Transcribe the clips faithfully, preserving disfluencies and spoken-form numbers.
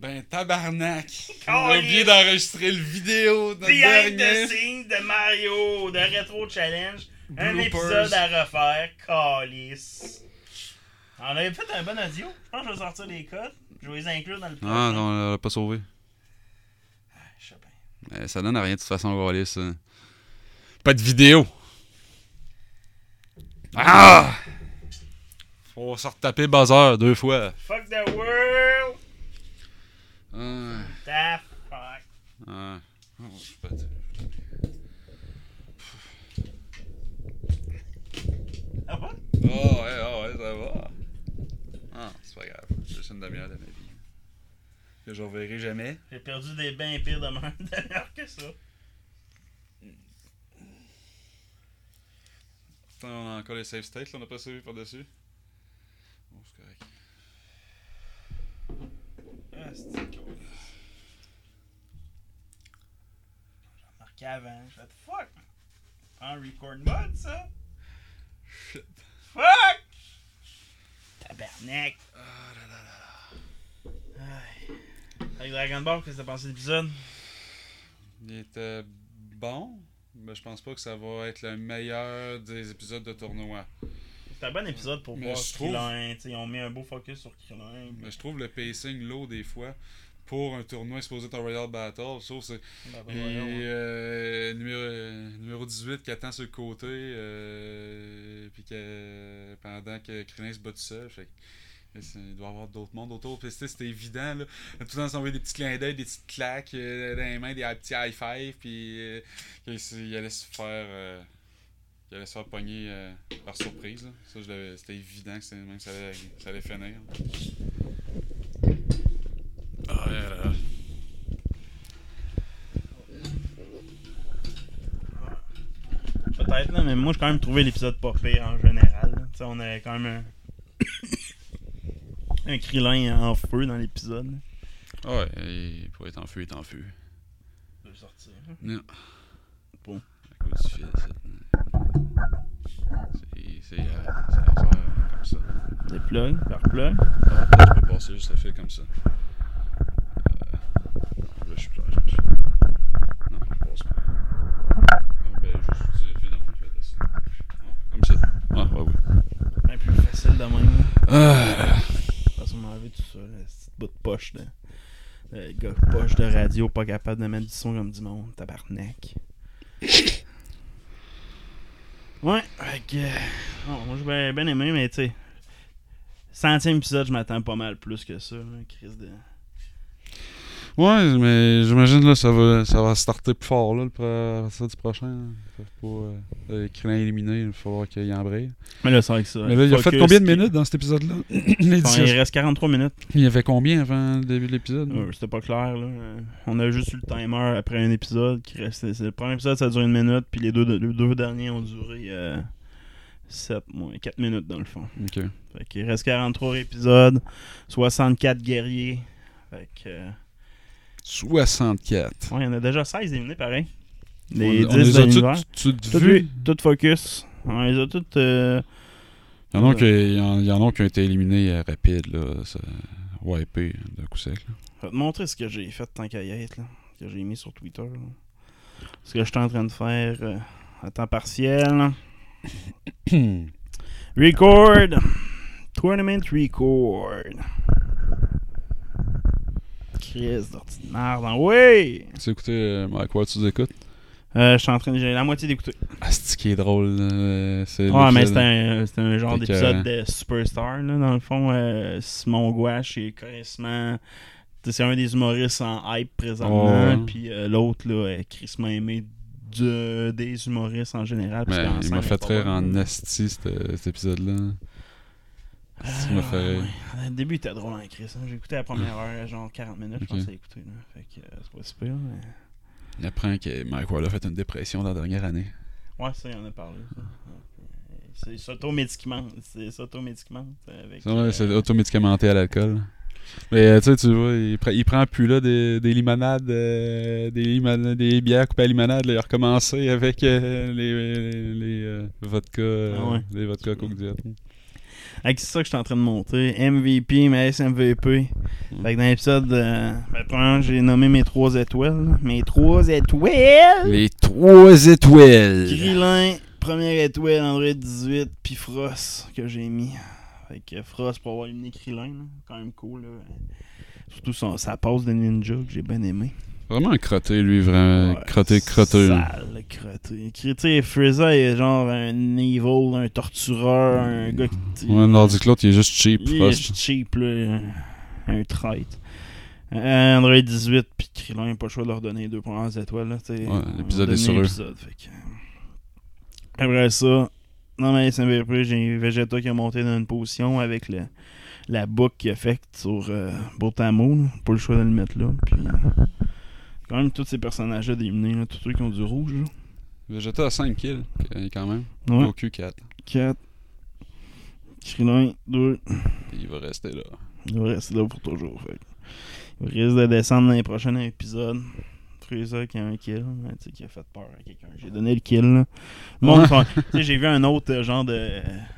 Ben, tabarnak! J'ai oublié d'enregistrer le vidéo de notre Behind dernier. the scenes de Mario, de Retro Challenge. Un Bloopers. épisode à refaire. Calice. On avait fait un bon audio. Je pense que je vais sortir les codes. Je vais les inclure dans le prochain. Ah non, on l'a pas sauvé. Ah, je sais bien. Euh, ça donne à rien de toute façon, Gaulis. Ça. Pas de vidéo. Ah! Faut se retaper buzzer deux fois. Fuck the world. Ah, The fuck. ah. Oh, je peux dire. Ah bon? Oh ouais, oh ouais, ça va. Ah, c'est pas grave. C'est juste une demi-heure de ma vie. Que je reverrai jamais. J'ai perdu des bains pires de même d'ailleurs que ça. Attends, on a encore les save states, là, on a pas sauvé par-dessus. Bon, c'est correct. Ah, c'est cool. J'ai remarqué avant. J'ai fait fuck. En record mode, ça. Shit. Fuck! Tabarnak. Ah là là là. Aïe. Avec Dragon Ball, qu'est-ce que t'as pensé de l'épisode? Il était bon, mais je pense pas que ça va être le meilleur des épisodes de tournoi. C'était un bon épisode pour Mais voir je trouve- Krillin. T'sais, ils ont mis un beau focus sur Krillin. Mais je trouve le pacing low des fois pour un tournoi supposé être un Royal Battle. Je trouve que c'est. Bah, bah, Et voyons, hein. euh, numéro, euh, numéro dix-huit qui attend sur le côté, euh, puis que pendant que Krillin se bat tout seul. Fait que, c'est- il doit y avoir d'autres mondes autour. Puis c'était c'était évident. Là. Tout le temps, s'envoyer des petits clins d'œil, des petites claques euh, dans les mains, des petits high five. Puis euh, qu'il s- il allait se faire. Euh, il allait se faire pogner euh, par surprise. Là. Ça, je l'avais- c'était évident que, c'était- même que ça, allait, ça allait finir. Ah, là, là. Peut-être, là, mais moi j'ai quand même trouvé l'épisode pas pire en général. là. T'sais, on avait quand même un, un Krillin en feu dans l'épisode. Ah ouais, il pourrait être en feu, il est en feu. Je vais sortir. Non. Bon. À cause du fil, ça. C'est. C'est. Euh, c'est à faire comme ça. Des plugs, par plug. Ah, peut-être je peux passer juste le fil comme ça. Euh, là, je suis plus je fais. Non, je passe pas. Ah, ben, juste utiliser le fil dans le fil, je vais tester. Ah, comme ça. Ah, ouais, oui. Un plus facile de même. là. Ah, De toute façon, m'enlever tout ça, là, ce petit bout de poche de. Le gars poche de radio, pas capable de mettre du son comme du monde, tabarnak. Ouais, fait que. Non, moi j'ai bien, bien aimé, mais tu sais. Centième épisode, je m'attends pas mal plus que ça, là, crise de. ouais, mais j'imagine là ça va ça va starter plus fort là le pro- ça du prochain. Là. Ils peuvent pas euh, Krillin éliminé, il va falloir qu'il embraye. Mais là, c'est vrai que ça. Mais là, il a fait Focus combien de qui- minutes dans cet épisode-là? Bon, il reste quarante-trois minutes. Il y avait combien avant le début de l'épisode? Euh, C'était pas clair, là. Euh, On a juste eu le timer après un épisode qui restait. C'est le premier épisode, ça a duré une minute, puis les deux, les deux derniers ont duré euh, sept, moins quatre minutes dans le fond. Ok. Fait qu'il reste quarante-trois épisodes, soixante-quatre guerriers. Fait que. euh, soixante-quatre. Ouais, il y en a déjà seize éliminés, pareil. Les on, on dix les de a l'univers. toutes toutes Toutes vues. vues, toutes focus. On les a toutes. euh, Il y en a qui, il y en, il y en a qui ont été éliminés euh, rapide, là. Ça, wipé d'un coup sec. Là. Je vais te montrer ce que j'ai fait tant qu'à y être, là. Que j'ai mis sur Twitter. Là. Ce que je suis en train de faire euh, à temps partiel. Record. Tournament record. Chris d'ordinaire. Oui! Tu as écouté euh, Mike Ward, tu nous écoutes? Euh, je suis en train de. J'ai la moitié d'écouter. Ah, c'est qui est drôle. Euh, c'est Ouais, mais l'épisode- c'est un, c'est un genre Fait que, d'épisode de Superstar, là, dans le fond. Euh, Simon Gouache est carrément. C'est un des humoristes en hype présentement. Ouais. Puis euh, l'autre, là, est crissement aimé de, des humoristes en général. parce Mais qu'en il scène, m'a est fait pas rire bonne. en esti, cet cet épisode-là. Ah, Ça m'a fait rire. ouais. Le début était drôle en Chris. Hein. J'ai écouté la première heure, genre quarante minutes, je Ok. pense à écouter. Là. Fait que euh, c'est pas super. Mais... Il apprend que Mike Ward a fait une dépression dans la dernière année. Ouais, ça, il en a parlé. Ça. C'est s'auto-médicament. C'est s'auto-médicament. Avec, C'est vrai, euh, c'est automédicamenté à l'alcool. Mais euh, tu sais, tu vois, il, pre- il prend plus là des, des limonades, euh, des, limonades, des bières coupées à limonade. Là, il a recommencé avec euh, les, les, les euh, vodka, euh, Ah ouais. les vodka Coke Diet. Avec c'est ça que je suis en train de monter. M V P, mais S M V P. Fait que dans l'épisode, euh, ben, premièrement, j'ai nommé mes trois étoiles. Là. Mes trois étoiles! Les trois étoiles! Krillin, première étoile, Android dix-huit, puis Frost que j'ai mis. Fait que Frost pour avoir éliminé Krillin, là. Quand même cool. Là. Surtout son, sa passe de ninja que j'ai bien aimé. Vraiment un crotté, lui, vraiment. Ouais, crotté, crotté. Sale, crotté. Tu sais, Frieza est genre un evil, un tortureur, un gars qui. Ouais, tandis que l'autre, il est juste cheap. Il est Frost. juste cheap, là. Un, un traître. Euh, Android dix-huit, puis Krillin, il n'a pas le choix de leur donner deux premières étoiles. Là, ouais, l'épisode est sur eux. Fait que... Après ça, dans ma S M V P, j'ai Vegeta qui a monté dans une position avec le, la boucle qu'il a faite sur euh, Botamo. Pas le choix de le mettre là. Puis, euh, quand même, tous ces personnages-là d'éliminés, là, tous ceux qui ont du rouge. Là. Vegeta a cinq kills, quand même. Ouais. Goku quatre. quatre. Krillin, deux. Il va rester là. Il va rester là pour toujours. Fait. Il risque de descendre dans les prochains épisodes. Frieza qui a un kill, hein, qui a fait peur à quelqu'un. J'ai donné le kill. Là. Le monde, ouais. J'ai vu un autre euh, genre de euh,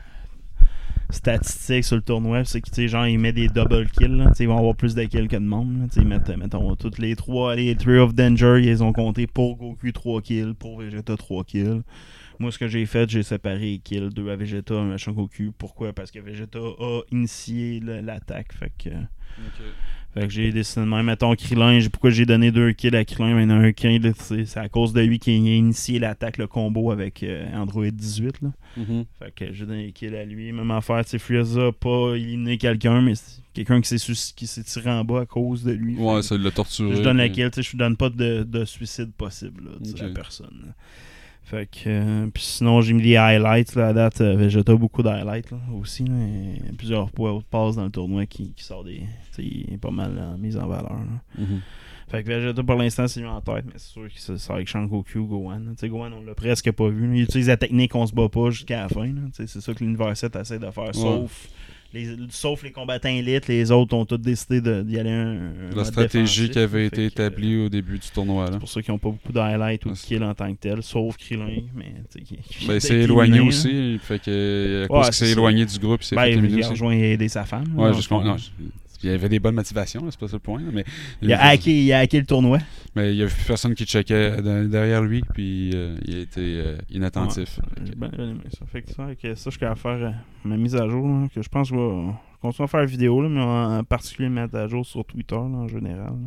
statistique sur le tournoi. C'est que genre il met des double kills. Là, ils vont avoir plus de kills que de monde. Là, ils mettent, mettons, toutes les trois, les Tree of Danger, ils ont compté pour Goku trois kills, pour Vegeta trois kills. Moi, ce que j'ai fait, j'ai séparé les kills, deux à Vegeta, un à Goku. Pourquoi? Parce que Vegeta a initié le, l'attaque. Fait que, Okay. fait que j'ai décidé de même. Mettons Krillin, pourquoi j'ai donné deux kills à Krillin, mais un kill, c'est, c'est à cause de lui qui a initié l'attaque, le combo avec euh, Android dix-huit. Là. Mm-hmm. Fait que j'ai donné des kills à lui. Même affaire, tu sais, Frieza pas éliminé quelqu'un, mais c'est quelqu'un qui s'est, qui s'est tiré en bas à cause de lui. Ouais, fait, ça l'a torturé. Je donne mais... la kill, tu sais, je donne pas de, de suicide possible là, okay. à la personne. Là. Fait que, euh, puis sinon, j'ai mis des highlights là, à date. Euh, Vegeta, beaucoup d'highlights là, aussi. Là, et plusieurs passes dans le tournoi qui, qui sort des. Il est pas mal là, mis en valeur. Mm-hmm. Fait que Vegeta, pour l'instant, c'est mis en tête, mais c'est sûr que c'est avec Shangoku, Gohan. Tu sais, Gohan, on l'a presque pas vu. Là. Il utilise la technique qu'on se bat pas jusqu'à la fin. Là. C'est ça que l'univers sept essaie de faire, ouais. sauf. Les, sauf les combattants élites, les autres ont tous décidé de, d'y aller un, un La stratégie qui avait été que, établie euh, au début du tournoi. Là. C'est pour ça qu'ils n'ont pas beaucoup d'highlights ou de kills en tant que tel, sauf Krillin. Mais, qui, qui ben, c'est éloigné éliminé, aussi. Fait que, à cause ouais, qu'il s'est éloigné du groupe, il s'est ben, fait éliminer. Il a rejoint et aider sa femme. Ouais, juste non, il y avait des bonnes motivations, là, c'est pas ça le point. Là, mais il, a hacké, il a hacké le tournoi. Mais il y a plus personne qui checkait derrière lui, puis euh, il a été euh, inattentif. Ouais, j'ai bien aimé ça. Fait que ça, okay, ça je vais faire euh, ma mise à jour, là, que je pense que je vais continuer à faire une vidéo, là, mais en particulier mettre à jour sur Twitter là, en général. Là.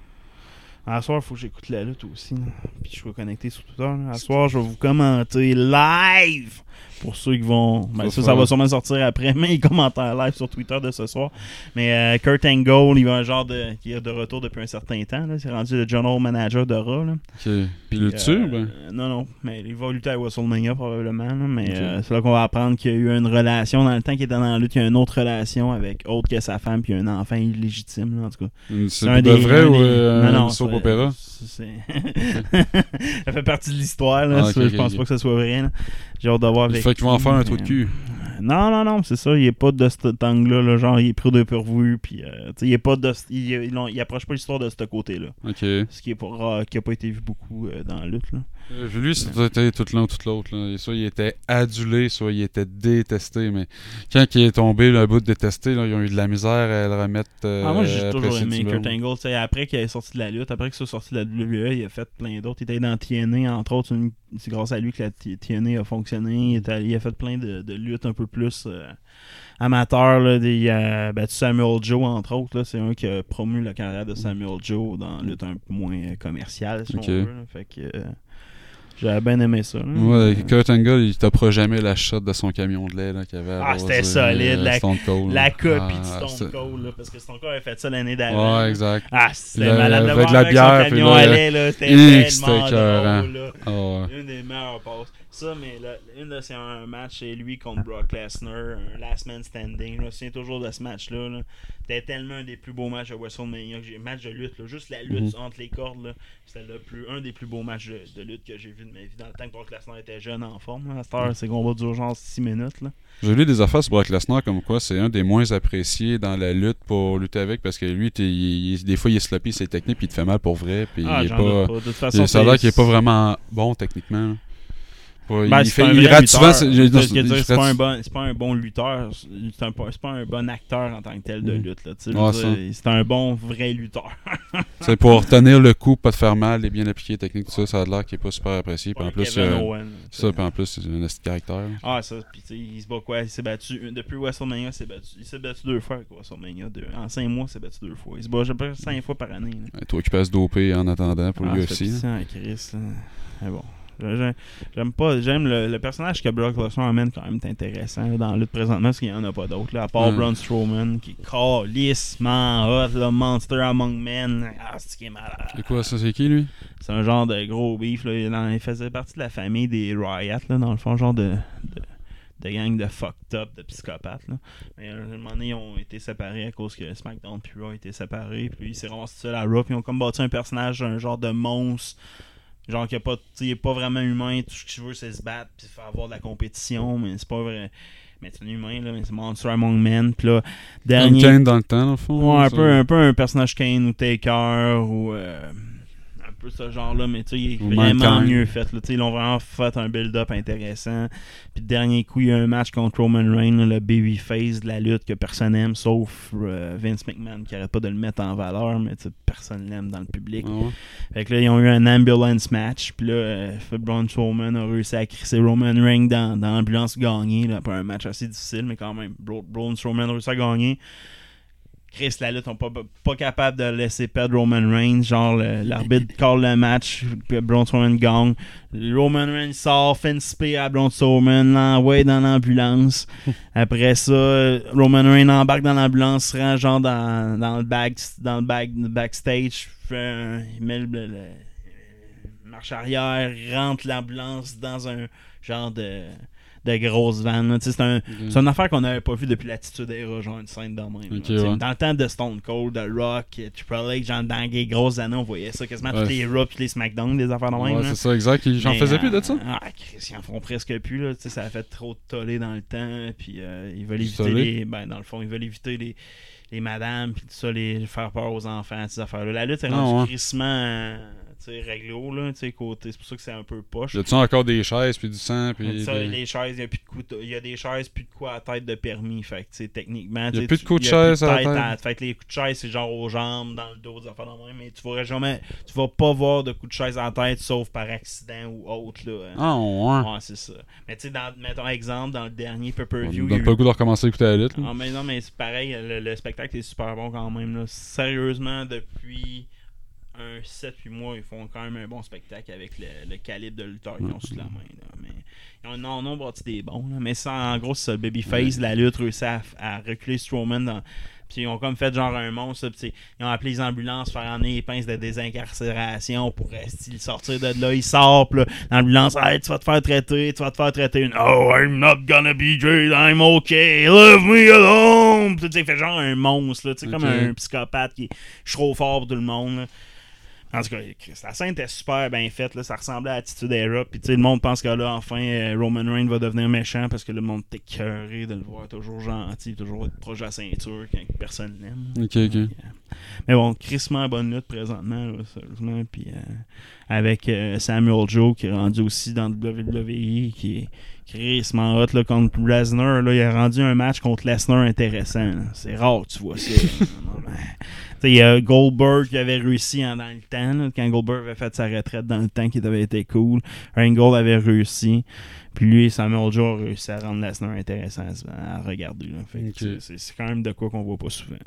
À soir, il faut que j'écoute la lutte aussi. Là. Puis je suis connecté sur Twitter. Là. À soir, je vais vous commenter live. Pour ceux qui vont. Ben, ça, ça va sûrement sortir après mes commentaires live sur Twitter de ce soir. Mais euh, Kurt Angle, il va un genre de. qui est de retour depuis un certain temps. Là. C'est rendu le general manager de Raw. Là. Ok. Puis le tue, ben? euh, Non, non. Mais il va lutter à WrestleMania probablement. Là. Mais okay. euh, c'est là qu'on va apprendre qu'il y a eu une relation. Dans le temps qu'il était dans la lutte, il y a une autre relation avec autre que sa femme. Puis un enfant illégitime. Là, en tout cas. C'est, c'est un de des, vrai ou euh, non, non, un soap opéra? C'est... ça fait partie de l'histoire. Là. Ah, okay, je pense okay. pas que ça soit vrai. Là. J'ai hâte de voir avec. Il faut qu'ils vont en faire un trou de cul. Non, non, non, c'est ça. Il est pas de cet angle-là. Là, genre, il est pris de pourvu. Puis, euh, il est pas de. Il, il, il approche pas l'histoire de ce côté-là. Ok. Ce qui est pas, qui a pas été vu beaucoup euh, dans la lutte. Là. Euh, lui, c'était tout l'un ou tout l'autre. Là. Soit il était adulé, soit il était détesté. Mais quand il est tombé, le bout de détesté, là, ils ont eu de la misère à le remettre. Euh, ah, moi, j'ai toujours aimé Kurt Angle. Après qu'il est sorti de la lutte, après qu'il soit sorti de la W W E, il a fait plein d'autres. Il était dans T N A, entre autres. Une, c'est grâce à lui que la T N A a fonctionné. Il, était, il a fait plein de, de luttes un peu plus euh, amateurs. Là. Il a battu Samuel Joe, entre autres. Là. C'est un qui a promu la carrière de Samuel Joe dans la lutte un peu moins commerciale, si okay. on veut. Là. Fait que. Euh, J'avais bien aimé ça. Là. Ouais, Kurt Angle, il t'approche jamais la shot de son camion de lait là, qu'il avait. Ah, c'était solide. La, Stone Cold, la copie ah, de Stone c'est... Cold. Là, parce que Stone Cold avait fait ça l'année d'avant. Ouais, exact. Ah, c'était le, malade de avec voir la avec bière, son camion là, à lait. Là, c'était X, tellement c'était drôle. Là. Oh, ouais. Une des meilleures passes. Ça, mais là, une là, c'est un match chez lui contre Brock Lesnar, un last man standing. Je me souviens toujours de ce match-là. Là. C'était tellement un des plus beaux matchs de WrestleMania que j'ai. Match de lutte, là, juste la lutte mm-hmm. entre les cordes. Là, c'était le plus, un des plus beaux matchs de, de lutte que j'ai vu de ma vie. Dans le temps que Brock Lesnar était jeune en forme. Là. À cette heure, c'est combat d'urgence six minutes. Là. J'ai lu des affaires sur Brock Lesnar comme quoi c'est un des moins appréciés dans la lutte pour lutter avec parce que lui, il, il, des fois, il est sloppy ses techniques puis il te fait mal pour vrai. Puis ah, il est pas, pas. De toute façon, il, ça a l'air qu'il est pas vraiment bon techniquement. Là. Ouais, Ben, il c'est fait, un il vrai rate lutteur. souvent. c'est- Je veux non, dire, il c'est rate- pas un bon, c'est pas un bon lutteur. C'est un, pas- c'est pas un bon acteur en tant que tel de Mm. lutte. Là, tu sais, je Ouais, veux dire, c'est un bon vrai lutteur. C'est pour tenir le coup, pas te faire mal et bien appliquer les techniques, tout ça, ça a l'air qu'il est pas super apprécié. Puis en plus, Kevin euh, Owen, tu ça, sais. puis en plus, c'est un esti de caractère. là. Ah, ça, pis tu sais, il se bat quoi? Il s'est battu, depuis WrestleMania, il s'est battu, il s'est battu deux fois avec WrestleMania. Deux, en cinq mois, il s'est battu deux fois. Il se bat, je sais pas, cinq fois par année. Là. Ouais, toi qui passes dopé en attendant pour Ah, l'U ça F fait C. là. pitié, hein, Chris. là. Mais bon. J'aime, j'aime pas, j'aime le, le personnage que Brock Lesnar amène quand même, c'est intéressant là, dans la lutte présentement parce qu'il y en a pas d'autres. Là, à part Ouais. Braun Strowman qui est calissement hot, le Monster Among Men. Ah, c'est qui est malade. C'est quoi ça, c'est qui lui? C'est un genre de gros beef. Là. Il, dans- il faisait partie de la famille des Riot, là, dans le fond, genre de, de, de gang de fucked up, de psychopathes. Là. Mais à un moment donné, ils ont été séparés à cause que SmackDown et Raw étaient séparés. Puis il s'est ramassé seul à Raw. Puis ils ont comme bâti un personnage, un genre de monstre. Genre qui a pas, il est pas vraiment humain, tout ce qu'il veut c'est se battre puis faire avoir de la compétition, mais c'est pas vrai. Mais c'est un humain là, mais c'est Monster Among Men. Puis là, Comme dernier. Kane dans le temps, dans le fond. Ouais, un ça. peu, un peu un personnage Kane ou Taker ou euh, un peu ce genre-là, mais tu sais, il est Ou vraiment Mankind. mieux fait. Là. Tu sais, ils l'ont vraiment fait un build-up intéressant. Puis le dernier coup, il y a un match contre Roman Reigns, là, le babyface de la lutte que personne n'aime, sauf euh, Vince McMahon qui arrête pas de le mettre en valeur, mais tu sais, personne l'aime dans le public. Ah ouais. Fait que là, ils ont eu un ambulance match. Puis là, euh, Braun Strowman a réussi à crisser Roman Reigns dans, dans l'ambulance gagner. Là, après un match assez difficile, mais quand même, Bro- Braun Strowman a réussi à gagner. Chris, la lutte, on pas, pas capable de laisser perdre Roman Reigns. Genre, le- l'arbitre call le match, puis Braun Strowman gagne. Roman Reigns sort, fait une spé à Braun Strowman, l'envoie dans l'ambulance. Après ça, Roman Reigns embarque dans l'ambulance, se rend genre dans, dans le back, dans le back, le backstage, fait un- il met le, le- le- marche arrière, rentre l'ambulance dans un genre de, de grosse van. là. Tu sais, C'est un, Ok. c'est une affaire qu'on n'avait pas vue depuis l'Attitude Era, genre une scène de même. là. Ok, Tu sais, ouais. Dans le temps de Stone Cold, de Rock, Triple H, genre dans les grosses années, on voyait ça quasiment Ouais. tous les Raw puis les SmackDown, des affaires de même. Ouais, là. c'est ça, exact. Ils- J'en Mais, faisais euh, plus de ça. Ah, Chris, ils en font presque plus. Là. Tu sais, Ça a fait trop de tollé dans le temps. Puis euh, ils veulent Du éviter tollé? les. Ben, dans le fond, ils veulent éviter les, les madames. Puis tout ça, les faire peur aux enfants, ces affaires-là. La lutte est Ah, rendue ouais. crissement. euh, tu sais, réglo, là, tu sais, côté. C'est pour ça que c'est un peu poche. Y a-tu encore des chaises, puis du sang, puis. Ça, des- les chaises, il y a plus de coups de- il y a des chaises, plus de quoi à tête de permis. Fait que, tu sais, techniquement. Y a tu sais, plus de tu- coups de y a plus chaise à la tête tête. Fait que les coups de chaise, c'est genre aux jambes, dans le dos, des affaires de même. Mais tu vas jamais. Tu vas pas voir de coups de chaise en tête, sauf par accident ou autre, là. hein. Ah, ouais. Ouais, c'est ça. Mais tu sais, dans- mettons exemple, dans le dernier Ça pay-per-view. me il y a donne eu- pas le goût de recommencer à écouter la lutte. là. Ah, mais non, mais c'est pareil, le, le spectacle est super bon quand même. Là. Sérieusement, depuis un sept huit mois, ils font quand même un bon spectacle avec le, le calibre de lutteurs qu'ils ont sous la main. Là. Mais, ils ont un nombre des bons. Là. Mais ça, en gros, c'est ça. Le babyface, la lutte réussit à, à reculer Strowman dans. Puis ils ont comme fait genre un monstre. Là, puis ils ont appelé les ambulances, faire emmener les pinces de désincarcération pour rester, sortir de là. Il sort, puis là, l'ambulance, hey, tu vas te faire traiter, tu vas te faire traiter. No, I'm not gonna be jailed, I'm okay, leave me alone. Puis tu sais, il fait genre un monstre, là, tu sais, Ok. comme un psychopathe qui est je suis trop fort pour tout le monde. Là. En tout cas, la scène était super bien faite, là, ça ressemblait à Attitude Era. Puis tu sais, le monde pense que là, enfin, euh, Roman Reigns va devenir méchant parce que le monde est écœuré de le voir toujours gentil, toujours être proche de la ceinture quand personne l'aime. Ok, ok. Mais, euh, mais bon, crissement bonne lutte présentement, là, sérieusement. Puis euh, avec euh, Samuel Joe qui est rendu aussi dans le W W E, qui est crissement hot là, contre Lesnar. Là, il a rendu un match contre Lesnar intéressant. là. C'est rare que tu vois ça. Il y a Goldberg qui avait réussi en, dans le temps, là, quand Goldberg avait fait sa retraite dans le temps qui avait été cool. Angle avait réussi. Puis lui, Samuel Joe a réussi à rendre Lesnar intéressant à, à regarder. Là. Fait que, Ok. c'est- c'est, c'est quand même de quoi qu'on voit pas souvent.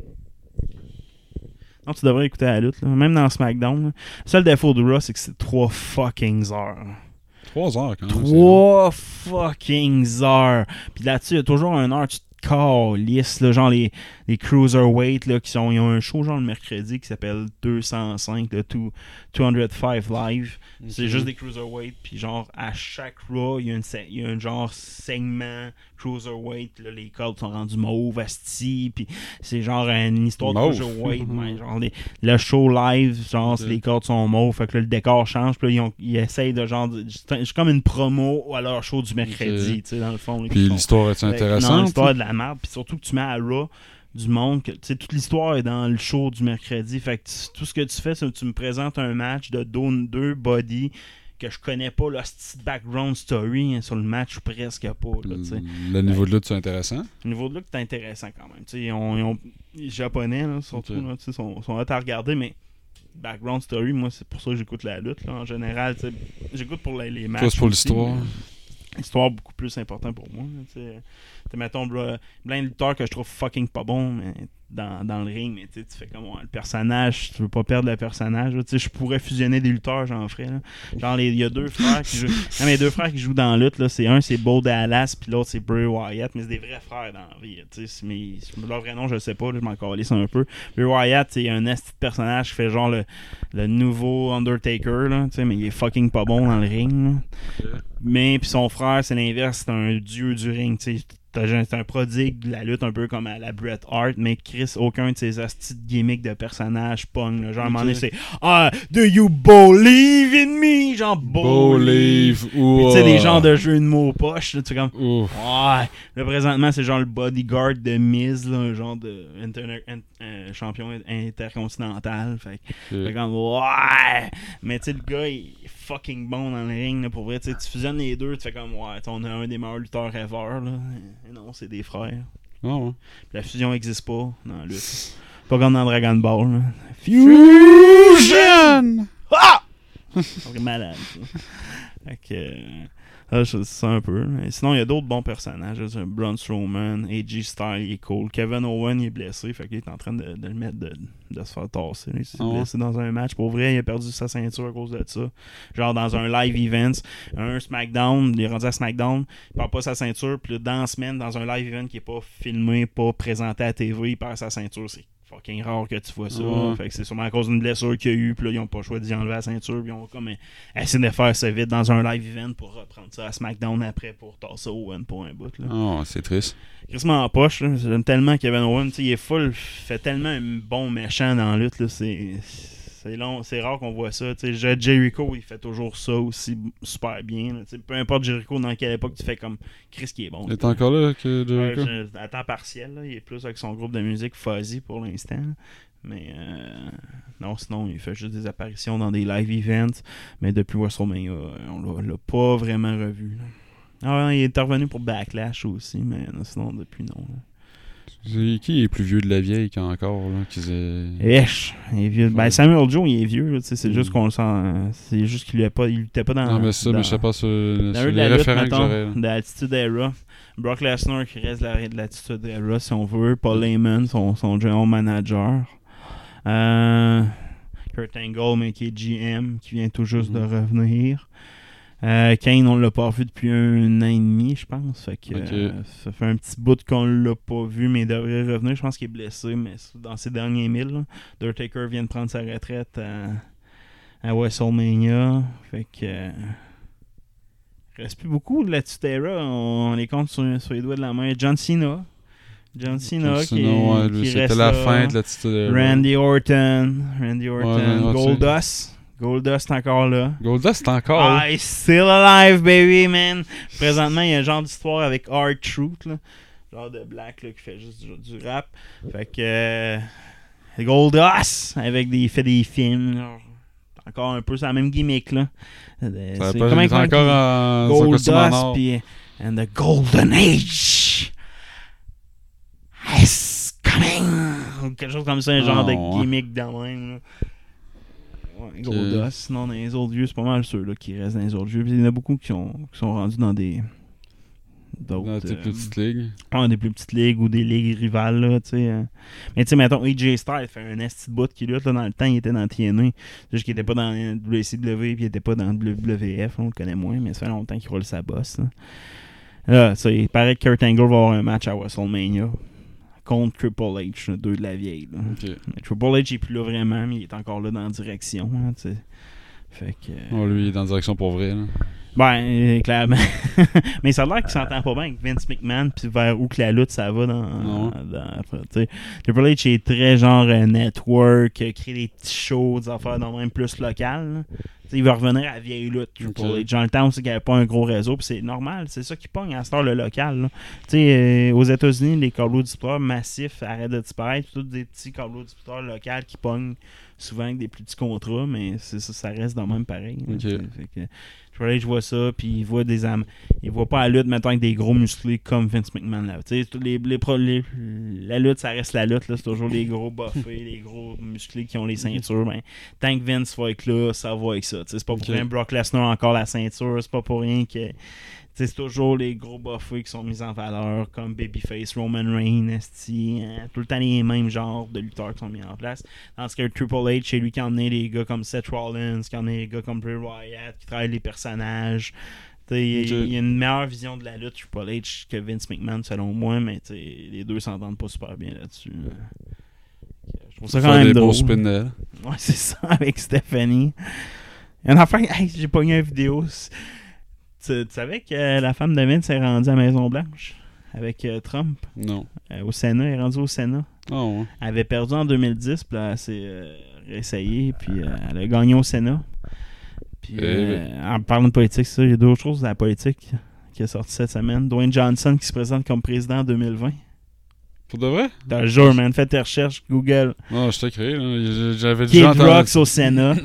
Non, tu devrais écouter la lutte. Là. Même dans SmackDown. Là. Le seul défaut de Raw, c'est que c'est trois fucking heures. Trois heures quand même. Trois fucking heures. Puis là-dessus, il y a toujours une heure, tu te calisses, là, genre les, les cruiserweight là, qui sont. Ils ont un show genre le mercredi qui s'appelle deux cent cinq, le deux cent cinq Live. C'est juste des cruiserweight, puis genre à chaque Raw, il y a, une, se- il y a un genre segment cruiserweight, là, les cordes sont rendues mauves, asti, puis c'est genre une histoire de Mauve. cruiserweight, ouais, genre les- le show live, genre Ok. les cordes sont mauves, fait que là, le décor change, puis là, ils, ont- ils essayent de genre, de- c'est comme une promo à leur show du mercredi, Ok. tu sais, dans le fond. là, Puis qu'ils font. l'histoire est Fait que, Non, intéressante. l'histoire est de la merde, puis surtout que tu mets à Raw du monde, que, tu sais, toute l'histoire est dans le show du mercredi, fait que tu- tout ce que tu fais, c'est que tu me présentes un match de deux, deux bodies que je connais pas le petit background story hein, sur le match ou presque pas. Là, le, le niveau de lutte, c'est intéressant. Le niveau de lutte, c'est intéressant quand même. Ils ont, ils ont, les Japonais, là, surtout, okay. là, sont, sont hâte à regarder, mais background story, moi, c'est pour ça que j'écoute la lutte. Là, en général, j'écoute pour les, les matchs. Toi, c'est pour l'histoire. L'histoire beaucoup plus importante pour moi. T'sais, mettons, plein de lutteurs que je trouve fucking pas bon mais dans, dans le ring, mais tu fais comme ouais, le personnage, tu veux pas perdre le personnage. Je pourrais fusionner des lutteurs, j'en ferais. Là. Genre, il y a deux frères qui jouent. Non, mais deux frères qui jouent dans la lutte, là, c'est un, c'est Bo Dallas, puis l'autre, c'est Bray Wyatt, mais c'est des vrais frères dans la vie. Mais leur vrai nom, je sais pas, là, je m'en calisse un peu. Bray Wyatt, c'est un esti de personnage qui fait genre le, le nouveau Undertaker, là, mais il est fucking pas bon dans le ring. Là. Mais puis son frère, c'est l'inverse, c'est un dieu du ring, tu sais. C'est un prodigue de la lutte un peu comme à la Bret Hart, mais Chris, aucun de ses hosties de gimmicks de personnages pogne. Genre, okay. À un moment donné, c'est Ah, do you believe in me? Genre, believe. Tu sais, des genres de jeux de mots poches. Tu sais, comme, Ouf. Ouais. Là, présentement, c'est genre le bodyguard de Miz, là, un genre de internet, euh, champion intercontinental. Fait, okay. fait comme, ouais. Mais tu sais, le gars, il est fucking bon dans le ring. Là, pour vrai, tu fusionnes les deux, tu fais comme, ouais, on a un des meilleurs lutteurs ever. Là. Non, c'est des frères. Oh, ouais. La fusion n'existe pas dans la lutte. Pas comme dans Dragon Ball. Là. Fusion! Ah! C'est malade. Fait que... Là, c'est ça un peu. Mais sinon, il y a d'autres bons personnages. Braun Strowman, A J Styles, il est cool. Kevin Owen, il est blessé. Fait qu'il est en train de, de le mettre de, de se faire tasser. Il s'est oh. blessé dans un match. Pour vrai, il a perdu sa ceinture à cause de ça. Genre dans un live event, un SmackDown, il est rendu à SmackDown, il perd pas sa ceinture. Puis dans la semaine, dans un live event qui est pas filmé, pas présenté à T V, il perd sa ceinture. C'est fucking rare que tu vois ça. Ouais. Fait que c'est sûrement à cause d'une blessure qu'il y a eu. Puis là, ils ont pas le choix d'y enlever la ceinture. Puis ils ont comme essayé de faire ça vite dans un live event pour reprendre ça à SmackDown après pour tasser Owen pour un bout. Là. Oh, c'est triste. Chris en poche. Là. J'aime tellement Kevin Owen. Il est full. Il fait tellement un bon méchant dans la lutte. Là. C'est, c'est, long, c'est rare qu'on voit ça. T'sais, Jericho, il fait toujours ça aussi super bien. Là. Peu importe Jericho dans quelle époque, tu fais comme Chris qui est bon. Il est encore là que Jericho? Ouais, je, à temps partiel. Là. Il est plus avec son groupe de musique Fuzzy pour l'instant. Mais euh, non, sinon, il fait juste des apparitions dans des live events. Mais depuis WrestleMania, on l'a, l'a pas vraiment revu. Là. Ah, il est revenu pour Backlash aussi, mais sinon, depuis non. Là. C'est qui est plus vieux de la vieille qu'encore là, qui Wesh, il est vieux. Ben, Samuel Joe, il est vieux. Là, c'est mm. juste qu'on le sent. C'est juste qu'il luttait pas, il luttait pas dans. Non, mais ça, dans, mais je sais pas sur, sur les lutte, référents mettons, que j'aurais. De l'Attitude Era. Brock Lesnar qui reste de l'Attitude Era, si on veut. Paul Heyman, son, son general manager. Euh, Kurt Angle, mais qui est G M, qui vient tout juste mm. de revenir. Euh, Kane, on l'a pas vu depuis un an et demi, je pense. Fait que, okay. euh, ça fait un petit bout qu'on l'a pas vu, mais il devrait revenir. Je pense qu'il est blessé, mais dans ses derniers milles. Undertaker vient de prendre sa retraite à, à WrestleMania. Fait que... Euh, il reste plus beaucoup de la Tutera. On, on les compte sur, sur les doigts de la main. John Cena. John Cena, John qui, Cena, ouais, lui, qui c'était reste la là. fin de la Tutera. Randy Orton. Randy Orton. Ouais, ouais, Goldust. Goldust est encore là. Goldust est encore là. Ah, he's still alive, baby, man. Présentement, il y a un genre d'histoire avec R-Truth, là. Genre de black, là, qui fait juste du, du rap. Fait que... Euh, Goldust, avec des, il fait des films, genre, encore un peu, c'est la même gimmick, là. Ça c'est pas, comment il encore en... Goldust, puis... And the Golden Age is coming. Quelque chose comme ça, un oh, genre de gimmick de même, là. Ouais, Goldust. Sinon, dans les autres lieux, c'est pas mal ceux-là qui restent dans les autres lieux. Puis il y en a beaucoup qui sont, qui sont rendus dans des. D'autres. Dans des euh, plus petites ligues. Ah, des plus petites ligues ou des ligues rivales, là, tu sais. Euh. Mais tu sais, mettons, A J Styles fait un esti de bout qui lutte, là, dans le temps, il était dans T N A. C'est juste qu'il était pas dans W C W, puis il était pas dans W W F, on le connaît moins, mais ça fait longtemps qu'il roule sa bosse, là. Là, ça, il paraît que Kurt Angle va avoir un match à WrestleMania. Contre Triple H, là, deux de la vieille. Là. Okay. Triple H est plus là vraiment, mais il est encore là dans la direction. Là, fait que, euh... oh, lui, il est dans la direction pour vrai. Là. Ben, euh, clairement. Mais ça a l'air qu'il s'entend pas bien avec Vince McMahon, puis vers où que la lutte ça va dans. dans, dans Triple H est très genre euh, network, euh, créer des petits shows, des affaires dans même plus locales. T'sais, il va revenir à la vieille lutte. Triple Okay. H. Dans le temps, c'est qu'il n'y avait pas un gros réseau, puis c'est normal, c'est ça qui pogne à cette heure le local. Euh, aux États-Unis, les câbleaux distributeurs massifs arrêtent de disparaître, tous des petits câbleaux distributeurs locaux qui pognent souvent avec des plus petits contrats, mais c'est ça, ça reste dans le même pareil. Là, Okay. fait que, Triple H voit ça, puis il voit des am- il voit pas la lutte maintenant avec des gros musclés comme Vince McMahon. Là. Les, les, pro- les, la lutte, ça reste la lutte, là, c'est toujours les gros buffés, les gros musclés qui ont les ceintures. Ben, tant que Vince va être là, ça va avec ça. T'sais, c'est pas pour Okay. rien Brock Lesnar a encore la ceinture, c'est pas pour rien que. T'sais, c'est toujours les gros buffés qui sont mis en valeur, comme Babyface, Roman Reigns, esti, hein, tout le temps les mêmes genres de lutteurs qui sont mis en place. Dans ce cas, Triple H, c'est lui qui a emmené les gars comme Seth Rollins, qui a emmené les gars comme Bray Wyatt, qui travaille les personnages. T'sais, il Okay. y a une meilleure vision de la lutte, Triple H, que Vince McMahon, selon moi, mais t'sais, les deux s'entendent pas super bien là-dessus. Je trouve ça quand Faire même des beaux drôle. spins. Ouais, c'est ça, avec Stephanie. Il y a une affaire, hey, j'ai pogné une vidéo. Tu, tu savais que euh, la femme de Vince est rendue à Maison-Blanche avec euh, Trump Non. euh, au Sénat, elle est rendue au Sénat. Ah ouais. Elle avait perdu en deux mille dix, puis là, elle s'est euh, réessayée, puis euh, elle a gagné au Sénat. Puis, Eh euh, en parlant de politique, c'est ça, il y a d'autres choses de la politique qui est sorti cette semaine. Dwayne Johnson qui se présente comme président en deux mille vingt. Pour de vrai? T'as le jour, man. Fais tes recherches, Google. Non, je t'ai créé. Là. J'avais Kid déjà entendu. Rocks au Sénat.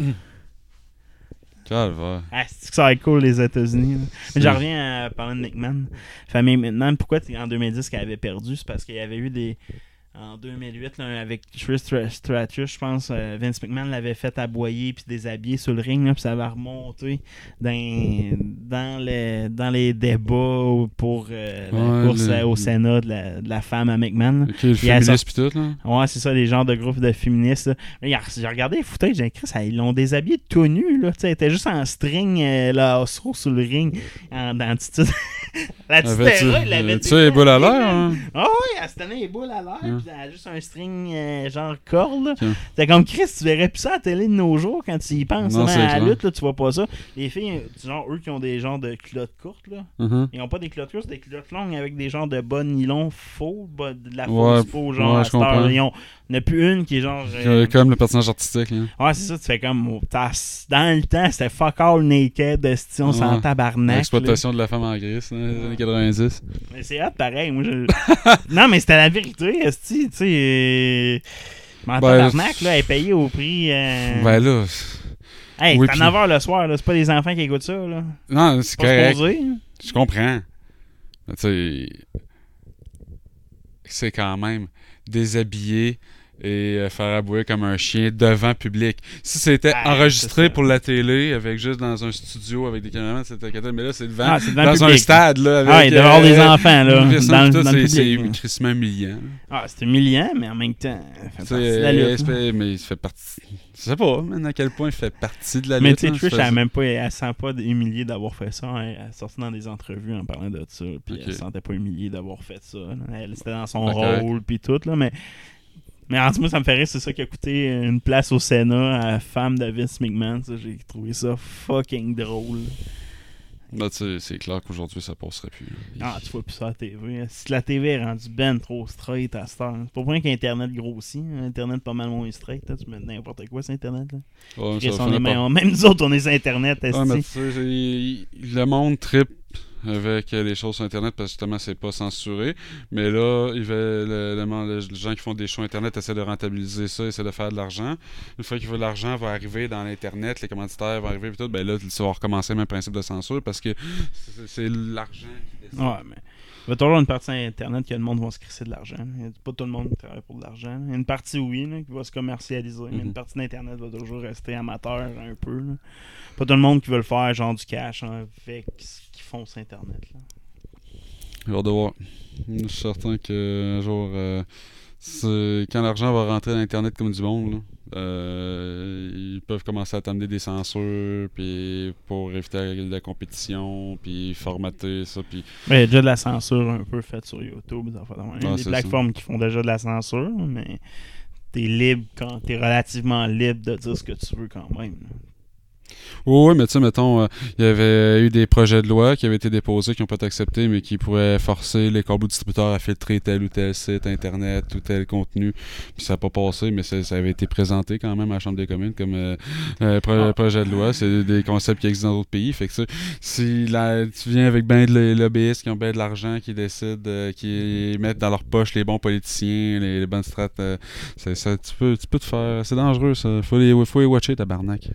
Calvaire. Ah, c'est que ça va être cool, les États-Unis. Là. Mais C'est- j'en reviens à parler de McMahon. Famille McMahon, pourquoi en deux mille dix qu'elle avait perdu? C'est parce qu'il y avait eu des. En deux mille huit, là, avec Trish Stratus, je pense, euh, Vince McMahon l'avait fait aboyer puis déshabiller sur le ring, là, puis ça va remonter dans, dans, les, dans les débats pour euh, la Ouais, course le- à- au Sénat de la, de la femme à McMahon. là. Ok, le Il y a féministe pis tout, là. Ouais, c'est ça, les genres de groupes de féministes. Là. Là, J'ai regardé les footages, j'ai écrit ça, ils l'ont déshabillé tout nu. Là. Elle était juste en string, euh, là, sur sur le ring, en dentitude. La petite Avais-tu Terra, il l'avait avais-tu ça, les boules à l'air, hein? Ah oui, elle se tenait les boules à l'air, Hein. puis elle a juste un string euh, genre corde. Là. Ok. C'est comme Chris, tu verrais plus ça à la télé de nos jours quand tu y penses. Non, là, c'est à la clair. lutte, là, tu vois pas ça. Les filles, genre, eux qui ont des genres de culottes courtes, là. Mhm. Ils ont pas des culottes courtes, c'est des culottes longues avec des genres de bas nylon faux, bas, de la Ouais, fausse faux, genre ouais, à je cette heure, comprends. ils ont- Il n'y en a plus une qui est genre. euh, Comme le personnage artistique, là. Ouais, c'est ça, tu fais comme. oh, t'as- Dans le temps, c'était fuck all naked, esti, on s'en Ouais. tabarnak. L'exploitation de la femme en gris, là, dans les années quatre-vingt-dix. là. Mais c'est hot pareil, moi je. Non, mais c'était la vérité, esti, tu sais. Euh... Mais en Ben, tabarnak, là, elle est payée au prix. Euh... Ben là. hey, oui, c'est à puis- neuf heures le soir, là, c'est pas les enfants qui écoutent ça, là. Non, c'est Pas correct. supposé. Je comprends. Mais tu sais. C'est quand même déshabillé et euh, faire abouer comme un chien devant public. Si c'était Ah, enregistré c'est ça. pour la télé, avec juste dans un studio avec des caméramans, c'était cadeau. Mais là, c'est devant, Ah, c'est devant dans le un public. stade, là. Avec, Ah, il doit y avoir des enfants, là. une personne, Dans, puis tout, dans le c'est- public. là. c'est crissement humiliant. Ah, c'est humiliant, mais en même temps, ça fait Tu partie sais, de la euh, lutte. là. fait- mais il fait partie. Je sais pas, man, à quel point il fait partie de la Mais lutte. tu sais, là, Trish, c'est- elle, même pas, elle se sent pas humiliée d'avoir fait ça. Elle, elle sortit dans des entrevues en parlant de ça. Puis Ok. elle se sentait pas humiliée d'avoir fait ça. là. Elle, c'était dans son Ben, correct. rôle, puis tout. Là, mais, mais en tout cas, ça me fait rire. C'est ça qui a coûté une place au Sénat à la femme de Vince McMahon. Ça, j'ai trouvé ça fucking drôle. Là, tu sais, c'est clair qu'aujourd'hui, ça passerait plus. là. Ah, tu vois plus ça à la T V. Si la T V est rendue ben trop straight à cette heure. C'est pas pour rien qu'Internet grossit. hein. Internet est pas mal moins straight. Là. Tu mets n'importe quoi sur Internet. Là. Ouais, Chris, ça on finit est par- même, même nous autres, on est sur Internet. Ouais, mais tu esti. sais, c'est- il- le monde tripe avec euh, les choses sur Internet parce que justement, c'est pas censuré. Mais là, il va, le- le monde- les gens qui font des shows Internet essaient de rentabiliser ça, essaient de faire de l'argent. Une fois que l'argent va arriver dans l'Internet, les commanditaires vont arriver et tout, ben là, ça va recommencer le même principe de censure parce que c'est c'est l'argent qui décide. Ouais, mais il y a toujours une partie Internet que le monde va se crisser de l'argent. Il y a pas tout le monde qui travaille pour de l'argent. Il y a une partie, oui, là, qui va se commercialiser, mais Mhm. une partie d'Internet va toujours rester amateur un peu. là. Pas tout le monde qui veut le faire, genre du cash hein, avec ce qu'ils font sur Internet. Là. J'ai hâte de voir. Je suis certain qu'un jour, euh, c'est- quand l'argent va rentrer dans Internet comme du monde, là, euh, ils peuvent commencer à t'amener des censures puis pour éviter la, la compétition, puis formater ça. Puis Il y a déjà de la censure un peu faite sur YouTube. Ça fait Il y a Ah, des c'est plateformes qui font déjà de la censure, mais t'es libre quand t'es relativement libre de dire ce que tu veux quand même. là. Oui, mais tu sais, mettons, euh, il y avait eu des projets de loi qui avaient été déposés, qui n'ont pas été acceptés, mais qui pourraient forcer les câbles distributeurs à filtrer tel ou tel site internet ou tel contenu. Puis ça n'a pas passé, mais ça, ça avait été présenté quand même à la Chambre des communes comme euh, euh, pro- Ah. projet de loi. C'est des concepts qui existent dans d'autres pays. Fait que ça, si la, tu viens avec ben de lobbyistes qui ont ben de l'argent, qui décident, euh, qui mettent dans leur poche les bons politiciens, les, les bonnes strates, euh, ça, ça, tu, peux, tu peux te faire... C'est dangereux, ça. Faut les, faut les watcher, tabarnak.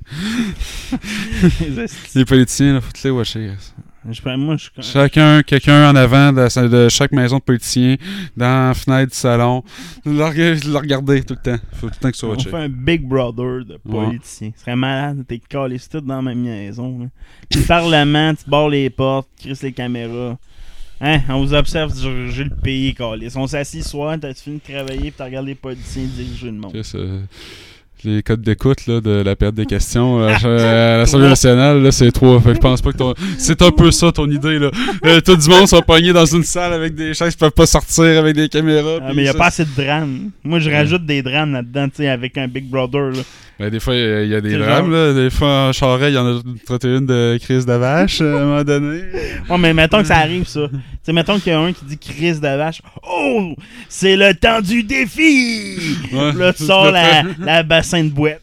Les politiciens, il faut te les watcher. Je, moi, je... Chacun, quelqu'un en avant de, la- de chaque maison de politicien, dans la fenêtre du salon, le, reg- le regarder tout le temps. Faut tout le temps que tu sois On watché. fait un Big Brother de politiciens. Ce serait malade, t'es calé tout dans la même maison. Là. Puis le Parlement, tu barres les portes, tu crisses les caméras. Hein, on vous observe diriger le pays, calé. On s'assit ce soir, t'as fini de travailler, puis t'as regardé les politiciens diriger le monde. Chris, euh, les codes d'écoute là, de la période des questions euh, à l'Assemblée nationale, là, c'est trois. Fait que je pense pas que ton... C'est un peu ça ton idée. Là. Euh, tout du monde sont pognés dans une salle avec des chaises qui peuvent pas sortir avec des caméras. Ah, puis mais il y a ça, pas assez de drames. Moi, je Ouais. rajoute des drames là-dedans, tu sais, avec un Big Brother. Là. Ben, des fois, il y, y a des C'est drames. genre- Là. Des fois, en charret, il y en a traité une de crise de vache à un moment donné. Ouais, mais mettons que ça arrive, ça. Tu sais, mettons qu'il y a un qui dit crise de vache. Oh, c'est le temps du défi! Ouais. Là, tu sors la, la bassin de boîte.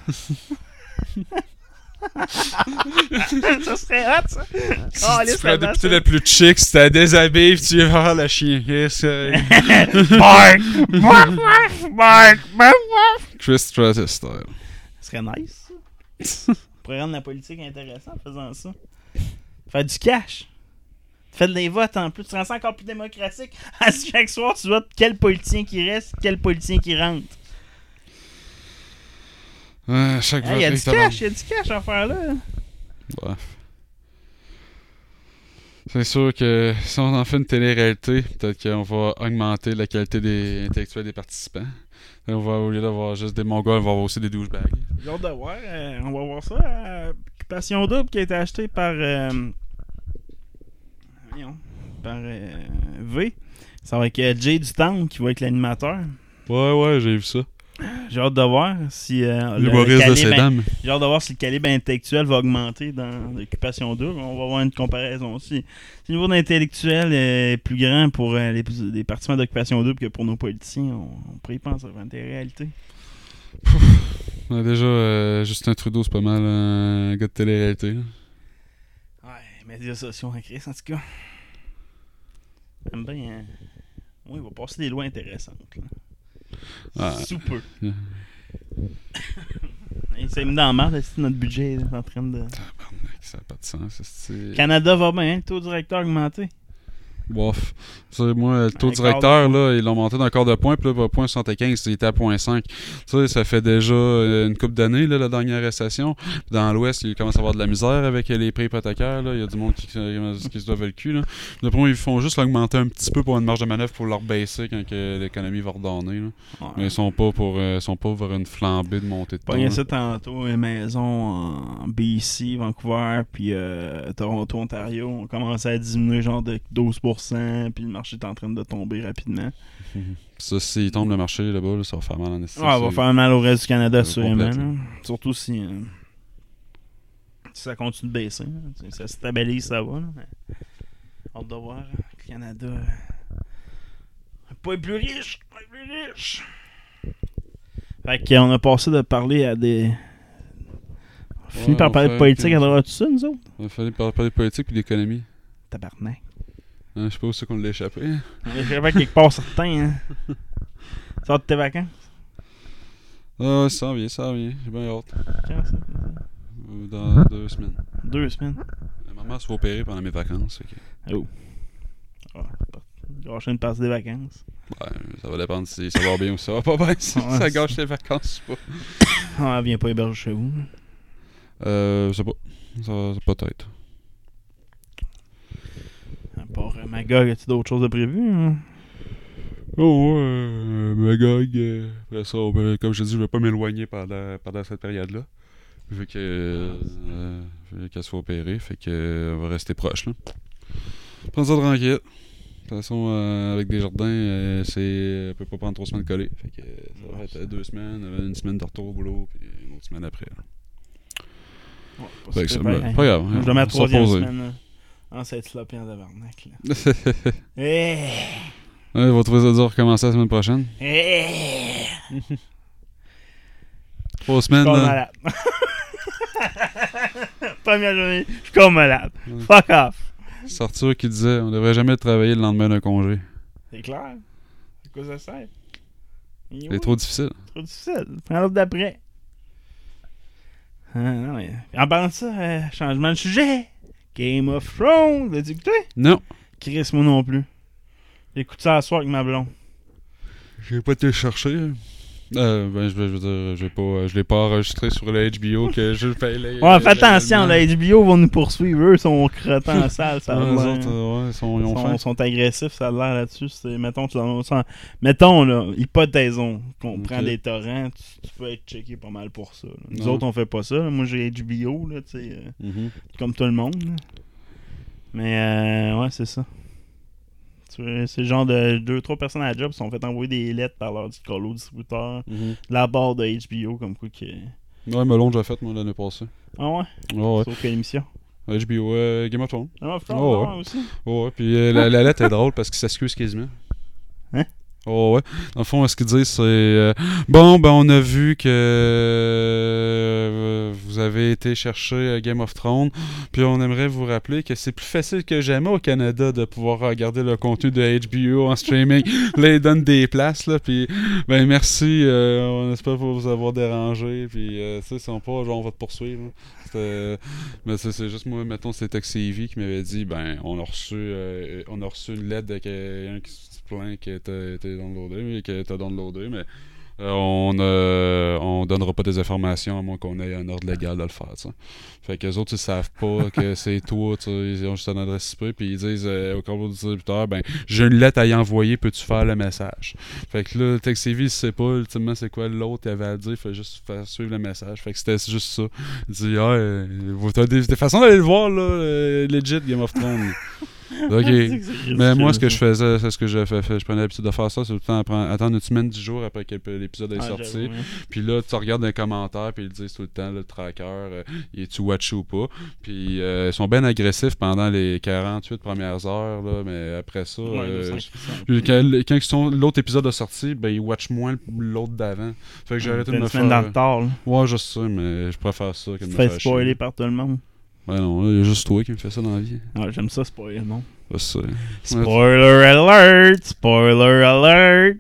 Ça serait hot, ça. Oh, Tu prends la députée la plus chic, si t'as déshabillé, puis tu vas voir la chien. Yes, euh, Bark! Bark! Bark! Bark! Bark! Chris Stratus style. Ça serait nice, ça. On pourrait rendre la politique intéressante en faisant ça. Faire du cash. Fais des votes en plus. Tu rends ça encore plus démocratique. À chaque soir, tu votes quel politicien qui reste, quel politicien qui rentre. Ouais, chaque Il y a vote, du tabarnak. cash, il y a du cash à faire là. Bref. C'est sûr que si on en fait une télé-réalité, peut-être qu'on va augmenter la qualité des intellectuels des participants. On va, au lieu d'avoir juste des mongols, on va avoir aussi des douchebags. J'ai hâte de voir. euh, on va voir ça. Euh, Occupation Double qui a été acheté par. Euh, voyons, par euh, V. Ça va être euh, Jay du Temple qui va être l'animateur. Ouais, ouais, j'ai vu ça. J'ai hâte de voir si. Euh, le- le L'humoriste de calibre ces in- dames. J'ai hâte de voir si le calibre intellectuel va augmenter dans l'Occupation Double. On va avoir une comparaison aussi. Si le niveau d'intellectuel est plus grand pour euh, les, les partisans d'Occupation Double que pour nos politiciens, on, on pourrait y penser avant des réalités. Ouais, déjà, euh, Justin Trudeau, c'est pas mal un gars de télé-réalité. là. Ouais, médias sociaux en crise, en tout cas. J'aime bien. Hein. Oui, il va passer des lois intéressantes. Là. Ah, Sous peu. Yeah. Il s'est mis dans la merde, c'est notre budget est en train de. tabarnak, ça n'a pas de sens. c'est- Canada va bien, hein, le taux directeur augmenté. Bof. Ça, moi, le taux Un directeur, quart de là, ils l'ont monté d'un quart de point, puis là, à point soixante-quinze, il était à point cinq. Ça, ça fait déjà euh, une couple d'années, là, la dernière récession. Puis dans l'Ouest, il commence à avoir de la misère avec euh, les prix hypothécaires. Là. Il y a du monde qui, qui, qui se doivent le cul. Là. D'après moi, ils font juste l'augmenter un petit peu pour une marge de manœuvre pour leur baisser quand que l'économie va redonner. Là. Ouais. Mais ils sont pas pour euh, sont pas vers une flambée de montée de taux. Pogné là. ça tantôt, une maison en B C, Vancouver, puis euh, Toronto, Ontario, on commence à diminuer genre de douze pour cent, puis le marché est en train de tomber rapidement. Ça, s'il tombe le marché là-bas, là, ça va faire mal en estime. Ouais, ça va C'est- faire mal au reste du Canada, Euh, assurément. complètement. là. Surtout si, euh, si ça continue de baisser. là. Tu sais, Ça stabilise, ça va. Là, mais... Hâte de voir. hein, Le Canada. euh, Pas être plus riche! Pas être plus riche! Fait qu'on a passé de parler à des. On finit Ouais, par on parler de fait politique que- à travers tout ça, nous autres? Il fallait parler parler de politique et d'économie. Tabarnak. Hein, je sais pas où c'est qu'on l'a échappé. On est jamais quelque part certain, hein. Sors de tes vacances. Ah, ouais, ça en vient, ça en vient. J'ai bien hâte. Quand ça? Euh, Dans deux semaines. Deux semaines. Ma maman se fait opérer pendant mes vacances. fait que- Ah, gâcher une partie des vacances. Ouais, ça va dépendre si ça va bien ou ça va pas bien. Si Ouais, ça gâche les vacances ou pas. Ah, elle vient pas héberger chez vous. Euh, je sais pas. Ça, ça peut-être. À part euh, Magog, as-tu d'autres choses de prévues? Hein? Oh, ouais, euh, Magog. euh, après ça, on va- comme je dis, je vais pas m'éloigner pendant, pendant cette période-là. Vu que. Euh, vu qu'elle se fait opérer. Fait que. euh, on va rester proche, là. Prendre ça tranquille. De toute façon, euh, avec des jardins, euh, c'est. On peut pas prendre trois semaines collées. Fait que euh, ça va être euh, deux semaines, euh, une semaine de retour au boulot, puis une autre semaine après. là. Ouais, pas Fait que super, ça, pareil. ben, pas grave. Je dois ma on s'est troisième reposé. semaine là, en cette sloppy en tabarnak. Là. Eh! Ouais, vous trouvez ça dur de recommencer la semaine prochaine? Eh! Trois Je suis semaines, comme là. malade. Première journée, je suis comme malade. Ouais. Fuck off. C'est Arthur qui disait on devrait jamais travailler le lendemain d'un congé. C'est clair. À quoi ça sert? Et C'est oui, trop difficile. trop difficile. Prends l'autre d'après. Ah, non, mais... En parlant de ça, euh, changement de sujet. Game of Thrones. L'as-tu écouté? Non. Chris, moi non plus. J'écoute ça à soir avec ma blonde. J'ai pas été le chercher. Euh, ben, je, je veux dire, j'ai pas, euh, je l'ai pas enregistré sur le H B O que je paye les. Ouais, fais les- attention, les- la H B O vont nous poursuivre. Eux sont crottants en salle, ça a Ouais, les l'air. autres, euh, ouais, ils sont, ils Ils ont sont, faim. sont agressifs, ça a l'air là-dessus. C'est, mettons, tu dans- sans- mettons, là, hypothèse qu'on Ok. prend des torrents, tu, tu peux être checké pas mal pour ça. là. Nous Non. autres, on fait pas ça. là. Moi, j'ai H B O, là, tu sais, euh, Mhm. comme tout le monde. là. Mais, euh, ouais, c'est ça. Tu vois, c'est le genre de deux trois personnes à la job qui se sont fait envoyer des lettres par leur colo distributeur Mhm. de la barre de H B O, comme quoi que... Ouais, mais l'ont déjà fait, moi, l'année passée. Ah ouais? Ouais, ouais. Sauf quelle émission? H B O, euh, Game of Thrones. Ah, Thrones, Oh, ouais, ouais. aussi. Ouais, ouais. Puis euh, la, la lettre est drôle parce qu'il s'excuse quasiment. Hein? Oh, ouais. Dans le fond, ce qu'ils disent, c'est euh, bon, ben, on a vu que euh, vous avez été chercher euh, Game of Thrones, puis on aimerait vous rappeler que c'est plus facile que jamais au Canada de pouvoir regarder le contenu de H B O en streaming. Là, ils donnent des places, là, puis ben, merci, euh, on espère pas vous avoir dérangé, puis euh, tu sais, ils sont pas, genre, on va te poursuivre. là. C'était- Mais c'est, c'est juste moi, mettons, c'était T V qui m'avait dit, ben, on a reçu, euh, on a reçu une lettre de quelqu'un qui se plaint qui était, était downloadé, mais qui était downloadé, mais euh, on euh, on donnera pas des informations à moins qu'on ait un ordre légal de le faire, tu sais. Fait que les autres, ils savent pas que c'est toi, tu sais, ils ont juste une adresse I P, puis ils disent euh, au corps du distributeur, ben, j'ai une lettre à y envoyer, peux-tu faire le message? Fait que là, Tech C V, il sait pas ultimement c'est quoi l'autre avait à dire, il fait juste faire suivre le message. Fait que c'était juste ça. Il dit, ah, euh, vous- t'as des, des façons d'aller le voir, là, euh, legit Game of Thrones. Ok. Mais moi, ce que je faisais, c'est ce que j'ai fait, fait. Je prenais l'habitude de faire ça, c'est tout le temps apprendre- attendre une semaine, dix jours après que l'épisode est Ah, sorti. j'avoue, hein. Puis là, tu regardes dans les commentaires, puis ils disent tout le temps, là, le tracker, euh, il est-tu watché ou pas. Puis euh, ils sont bien agressifs pendant les quarante-huit premières heures, là, mais après ça, Ouais, euh, le cinq, c'est puis un peu. quand, quand ils sont- l'autre épisode a sorti, ben ils watchent moins l'autre d'avant. Fait que j'ai arrêté de T'as me une semaine faire. dans le tard, là. Ouais, je sais, mais je préfère ça que de Tu me te fais faire spoiler chier. par tout le monde. Ouais, non, là, il y a juste toi qui me fais ça dans la vie. Ouais, j'aime ça, spoiler le monde. Je sais. Spoiler alert! Spoiler alert!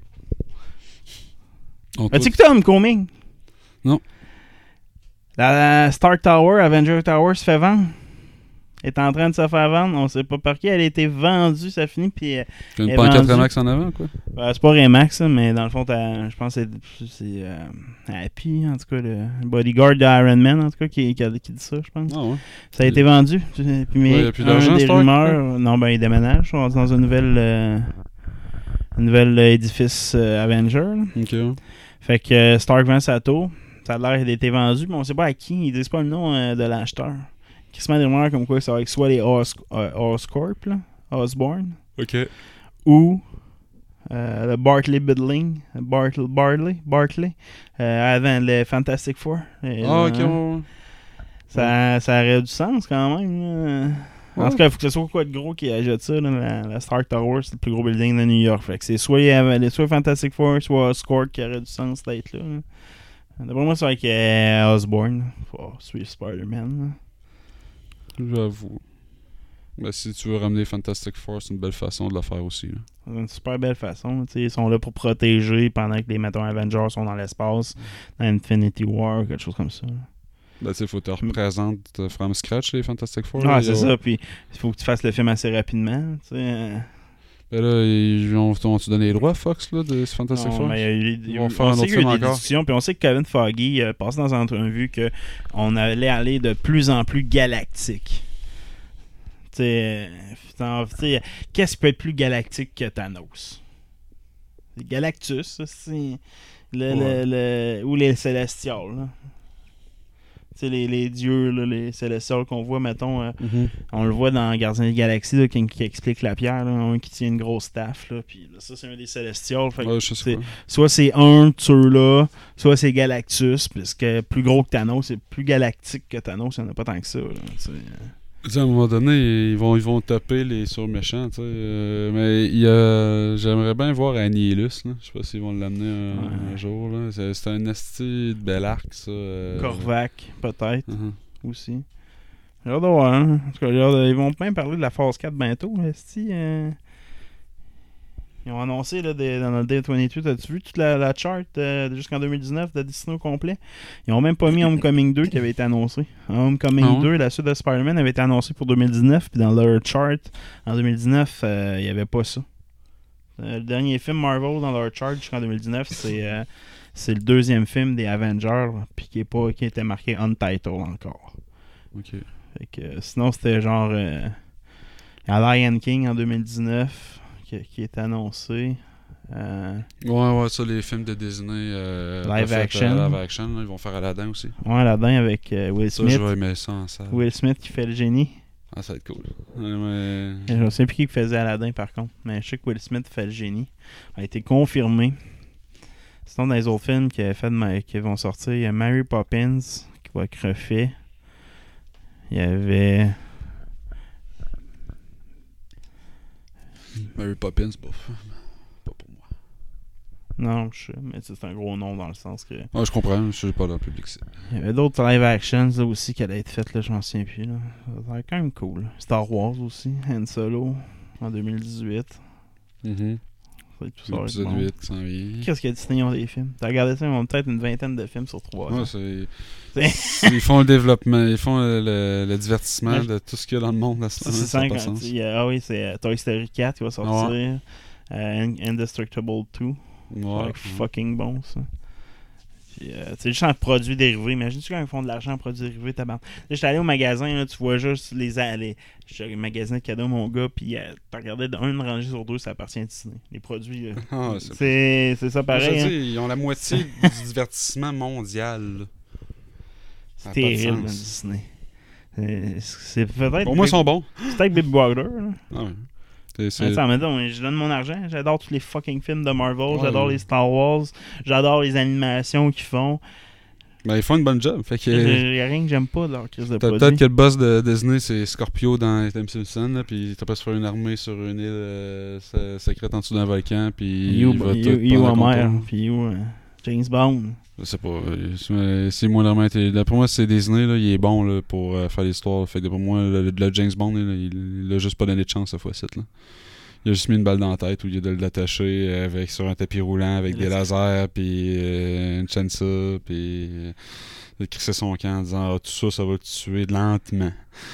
On As-tu écouté Homecoming? Non. La Stark Tower, Avenger Tower, se fait vendre. Elle est en train de se faire vendre. On sait pas par qui. Elle a été vendue, ça finit. Puis, euh, T'as une est pancarte vendu. Remax en avant, quoi? euh, c'est pas Remax, ça, mais dans le fond, t'as- je pense que c'est, c'est euh, Happy, en tout cas, le bodyguard d'Iron Man, en tout cas, qui, qui, a- qui dit ça, je pense. Ah ouais. Ça a été vendu. Puis, mais Ouais, y a plus un d'argent, des Stark, rumeurs, non, ben, il déménage. On est dans un nouvel, euh, un nouvel euh, édifice euh, Avenger. là. Ok. ouais. Fait que euh, Stark vend sa tour. Ça a l'air d'être vendu, mais on sait pas à qui. Ils disent pas le nom euh, de l'acheteur. Qui se met des rumeurs comme quoi ça va être soit les Os- euh, Oscorp, là, Osborne, Ok. ou euh, le Bartley Bidling, Bartley, Bartley, Bartley euh, avant le Fantastic Four. Et, Ah, ok, euh, ouais, ouais. ça, ça aurait du sens quand même. là. En Ouais. tout cas, il faut que ce soit quoi de gros qui ajoute ça. Là, la, la Stark Tower, c'est le plus gros building de New York. Fait que c'est soit, il y avait- soit Fantastic Four, soit Oscorp qui aurait du sens d'être là. là. D'après moi, c'est avec euh, Osborne. Faut suivre Spider-Man. là. J'avoue. Ben, si tu veux ramener Fantastic Four, c'est une belle façon de le faire aussi. Là. C'est une super belle façon. tu sais, Ils sont là pour protéger pendant que les mettons, Avengers sont dans l'espace, dans Infinity War, quelque chose comme ça. là. Ben, tu sais, faut que tu représentes euh, from scratch les Fantastic Four. Ah, là. c'est Il y a- ça. Puis il faut que tu fasses le film assez rapidement. tu sais, euh. Ben là, ils ont, ont-tu donné les droits, Fox, là, de ce Fantastic Non, Four? mais il y a eu- Ils vont on faire un sait autre qu'il y a eu film des encore. discussions, puis on sait que Kevin Feige a passé dans une entrevue qu'on allait aller de plus en plus galactique. Tu sais, euh, tu sais, qu'est-ce qui peut être plus galactique que Thanos? C'est Galactus, ça, c'est le, Ouais. le, le- ou les Célestials. là. sais, les, les dieux, là, les célestials qu'on voit, mettons, euh, Mhm. on le voit dans Gardiens des Galaxies, là, qui, qui explique la pierre, là, un qui tient une grosse staff, là, puis là, ça, c'est un des célestials. Fait que Ouais, je sais c'est- pas. soit c'est un de ceux-là, soit c'est Galactus, parce que plus gros que Thanos, c'est plus galactique que Thanos, il n'y en a pas tant que ça. Là, tu sais. Tu sais, à un moment donné, ils vont, ils vont taper les surméchants, tu sais. euh, mais il y a... j'aimerais bien voir Annihilus, là. Je sais pas s'ils vont l'amener un, Ouais. un jour, là. C'est, c'est un esti de bel arc, ça. euh. Korvac, peut-être, Mhm. aussi. J'ai hâte de voir, hein. En tout cas, j'ai hâte de- ils vont même parler de la phase quatre bientôt, esti, euh. Ils ont annoncé là, des- dans le Day vingt-deux, t'as-tu vu toute la, la chart euh, jusqu'en deux mille dix-neuf de Disney au complet? Ils ont même pas mis Homecoming deux qui avait été annoncé. Homecoming Ah ouais? deux, la suite de Spider-Man, avait été annoncée pour deux mille dix-neuf, puis dans leur chart, en deux mille dix-neuf, euh, il n'y avait pas ça. Euh, le dernier film Marvel dans leur chart jusqu'en deux mille dix-neuf, c'est euh, c'est le deuxième film des Avengers, puis qui, est pas, qui était marqué Untitled encore. Ok. Fait que, euh, sinon, c'était genre euh, Lion King en deux mille dix-neuf qui, qui est annoncé. Euh, Ouais, ouais, ça, les films de Disney. euh, Live pas fait, action. euh, live action, là, ils vont faire Aladdin aussi. ouais, là-dedans avec euh, Will Ça, Smith. je vais aimer ça en salle. Will Smith qui fait le génie. Ah, ça va être cool. Ouais, mais... Je ne sais plus qui faisait Aladdin par contre, mais je sais que Will Smith fait le génie. A été confirmé. Sinon, dans les autres films qui, fait de ma- qui vont sortir, il y a Mary Poppins qui va être refait. Il y avait. Mary Poppins, c'est pas, pas pour moi. Non, je sais, mais c'est un gros nom dans le sens que. Ouais, je comprends, je suis pas dans le public. C'est... Il y avait d'autres live actions là, aussi qui allaient être faites, là, je m'en souviens plus. Là. Ça va être quand même cool. Star Wars aussi, Han Solo en deux mille dix-huit. Mm-hmm. Ça va être tout ça. va être L'épisode bon. huit qui s'en vient. Qu'est-ce que Disney ont des films? T'as regardé ça, ils ont peut-être une vingtaine de films sur trois ans. Ouais, c'est... C'est- ils font le développement, ils font le, le- le divertissement Ouais, je- de tout ce qu'il y a dans le monde à ce Ça, moment. c'est Ça n'a ça pas de quand sens. tu dis, euh, ah oui, c'est euh, Toy Story quatre qui va sortir. Euh, In- Indestructible deux. Ça va Ouais. être fucking bon, ça. Puis, euh, tu sais, juste en produits dérivés. Imagine-tu quand ils font de l'argent en produits dérivés, tabarnak. Là, j'étais allé au magasin, là, tu vois juste les allées. J'ai magasiné de cadeaux, mon gars, puis euh, t'as regardé d'une rangée sur deux, ça appartient à Disney. Les produits, euh, Ah, c'est... c'est c'est ça Moi, je pareil. te hein. dis, ils ont la moitié du divertissement mondial. là. Ça C'est a pas de terrible, sens. Disney. Euh, C'est peut-être. Pour moi, ils sont bons. C'est peut-être Big Brother, là. Ah ouais. C'est- c'est- Attends, mais non, je donne mon argent. J'adore tous les fucking films de Marvel. Ouais. J'adore les Star Wars. J'adore les animations qu'ils font. Ben, ils font une bonne job. Fait que... Il n'y a rien que j'aime pas de leur crise de T'as produit. peut-être que le boss de Disney, c'est Scorpio dans Tim Simpson, là, puis t'as pas se faire une armée sur une île euh, se- secrète en dessous d'un volcan, puis You, il va you, tout you prendre le Homer, contrôle. puis you, euh, James Bond. Je sais pas. euh, c'est- C'est moins vraiment été... D'après moi, c'est Disney, là, il est bon là, pour euh, faire l'histoire. Fait que d'après moi, le, le James Bond, là, il, il a juste pas donné de chance cette fois-ci. Là. Il a juste mis une balle dans la tête au lieu de l'attacher avec, sur un tapis roulant avec des lasers, puis euh, une chaîne ça, puis euh, de crisser son camp en disant ah, tout ça, ça va le tuer lentement.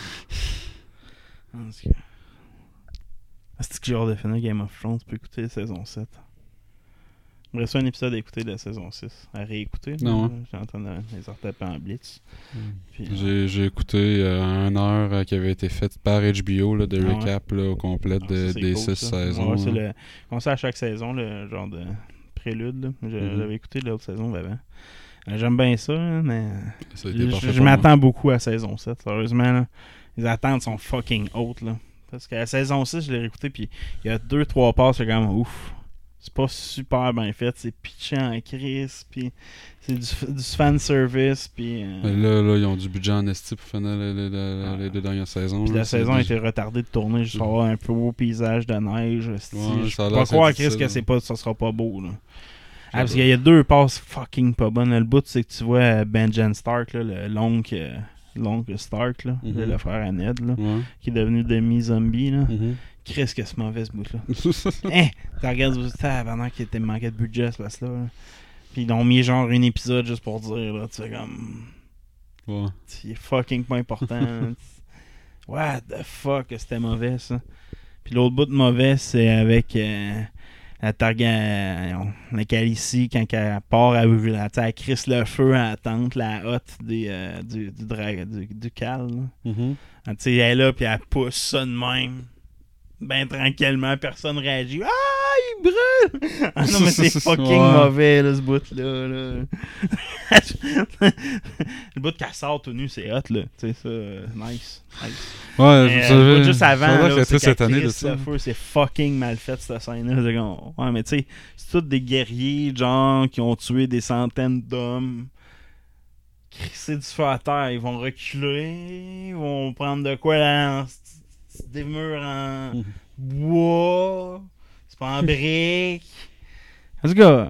Est-ce que j'ai hâte de finir Game of Thrones? Tu peux écouter la saison sept. Il me reste un épisode à écouter de la saison six. À réécouter. Non, là. hein. J'ai en train de les retaper en blitz. Puis, J'ai, j'ai écouté euh, une heure euh, qui avait été faite par H B O là, de Ah ouais. recap là, au complet ah, de- ça, c'est des cool, six ça. saisons. Ouais, c'est hein. le... On sait à chaque saison, le genre de prélude. Là. Je Mhm. l'avais écouté l'autre saison avant. Euh, J'aime bien ça, hein, mais Ça a été je, parfait je pour moi. m'attends beaucoup à saison sept. Sérieusement, là. Les attentes sont fucking hautes. Là. Parce qu'à la saison six, je l'ai réécouté, puis il y a deux trois passes, c'est comme ouf. C'est pas super bien fait, c'est pitché en crise, puis c'est du, du fan service, puis euh, Mais Là, là, ils ont du budget en esti pour finir les, les- les- Ah. les deux dernières saisons. puis là. la C'est saison a des- été retardée de tourner juste pour avoir un peu beau paysage de neige. esti. Ouais, je ça a peux l'air pas croire, assez Chris, que difficile, c'est pas, ça sera pas beau. Là. Ah, sais parce pas. qu'il y a deux passes fucking pas bonnes. Le bout, c'est que tu vois euh, Benjen Stark, là, le l'oncle euh, l'oncle Stark, là, Mhm. le frère à Ned, là, Ouais. qui est devenu demi-zombie. Là. Mhm. Chris, que c'est mauvais ce bout-là. Hein, tu regardes pendant qu'il était manqué de budget ce place-là. Là. Puis ils ont mis genre un épisode juste pour dire, là, tu sais, comme. Ouais. C'est fucking pas important. What the fuck, que c'était mauvais ça. Puis l'autre bout de mauvais, c'est avec euh, la Targa. La Calicie, quand elle part, elle, elle, elle, elle crisse le feu à la tente, la hotte des, euh, du, du, dra- du, du cal. Là. Mhm. Ah, tu sais, elle est là, puis elle pousse ça de même. Ben tranquillement, personne réagit. Ah, il brûle! Ah non, mais c'est fucking Ouais. mauvais, là, ce bout-là. Là. Le bout qu'elle sort tout nu, c'est hot, là. Tu sais, ça, euh, nice. nice. Ouais, Mais, vous euh, le savez, bout juste avant, ça a l'air là, qu'elle c'est était cette qu'elle année de crisse ça. le feu, c'est fucking mal fait, cette scène-là. C'est comme, ouais, mais tu sais, c'est tous des guerriers, genre, qui ont tué des centaines d'hommes. Crisser du feu à terre, ils vont reculer, ils vont prendre de quoi là, en, des murs en Mhm. bois, c'est pas en briques. En tout cas,